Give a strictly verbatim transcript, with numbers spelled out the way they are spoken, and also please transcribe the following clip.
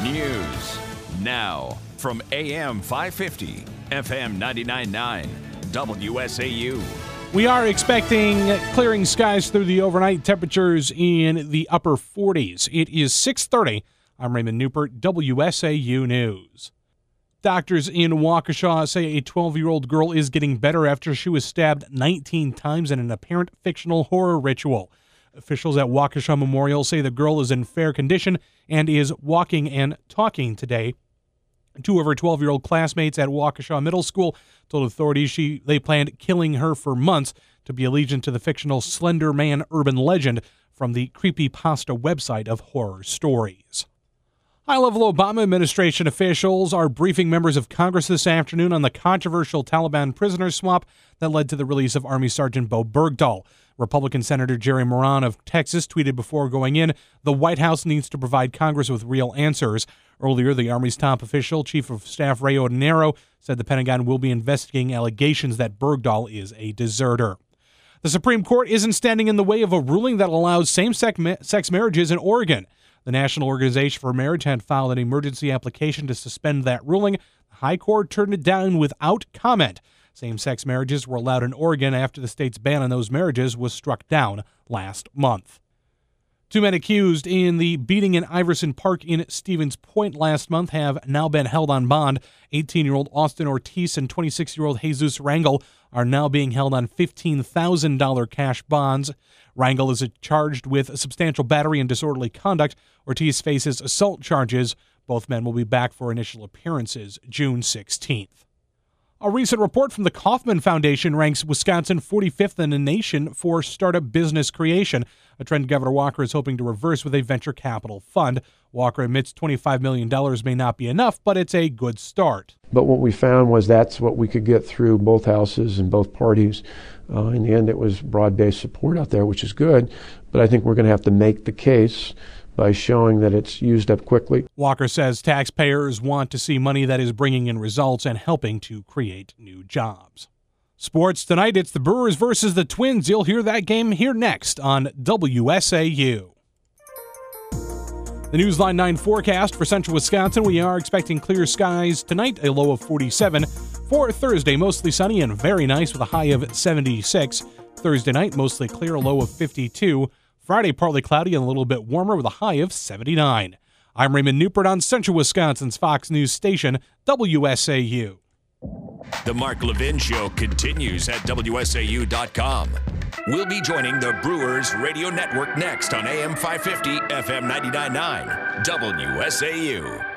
News. Now, from A M five fifty, F M ninety-nine point nine, W S A U. We are expecting clearing skies through the overnight, temperatures in the upper forties. It is six thirty. I'm Raymond Newport, W S A U News. Doctors in Waukesha say a twelve-year-old girl is getting better after she was stabbed nineteen times in an apparent fictional horror ritual. Officials at Waukesha Memorial say the girl is in fair condition and is walking and talking today. Two of her twelve-year-old classmates at Waukesha Middle School told authorities she they planned killing her for months to be allegiant to the fictional Slender Man urban legend from the creepypasta website of horror stories. High-level Obama administration officials are briefing members of Congress this afternoon on the controversial Taliban prisoner swap that led to the release of Army Sergeant Bo Bergdahl. Republican Senator Jerry Moran of Texas tweeted before going in, "The White House needs to provide Congress with real answers." Earlier, the Army's top official, Chief of Staff Ray Odinero, said the Pentagon will be investigating allegations that Bergdahl is a deserter. The Supreme Court isn't standing in the way of a ruling that allows same-sex marriages in Oregon. The National Organization for Marriage had filed an emergency application to suspend that ruling. The High Court turned it down without comment. Same-sex marriages were allowed in Oregon after the state's ban on those marriages was struck down last month. Two men accused in the beating in Iverson Park in Stevens Point last month have now been held on bond. eighteen-year-old Austin Ortiz and twenty-six-year-old Jesus Rangel are now being held on fifteen thousand dollars cash bonds. Rangel is charged with substantial battery and disorderly conduct. Ortiz faces assault charges. Both men will be back for initial appearances June sixteenth. A recent report from the Kauffman Foundation ranks Wisconsin forty-fifth in the nation for startup business creation, a trend Governor Walker is hoping to reverse with a venture capital fund. Walker admits twenty-five million dollars may not be enough, but it's a good start. But what we found was that's what we could get through both houses and both parties. Uh, in the end, it was broad-based support out there, which is good, but I think we're going to have to make the case by showing that it's used up quickly. Walker says taxpayers want to see money that is bringing in results and helping to create new jobs. Sports tonight, it's the Brewers versus the Twins. You'll hear that game here next on W S A U. The Newsline nine forecast for central Wisconsin. We are expecting clear skies tonight, a low of forty-seven. For Thursday, mostly sunny and very nice with a high of seventy-six. Thursday night, mostly clear, a low of fifty-two. Friday, partly cloudy and a little bit warmer with a high of seventy-nine. I'm Raymond Newport on Central Wisconsin's Fox News station, W S A U. The Mark Levin Show continues at W S A U dot com. We'll be joining the Brewers Radio Network next on A M five fifty, F M ninety-nine point nine, W S A U.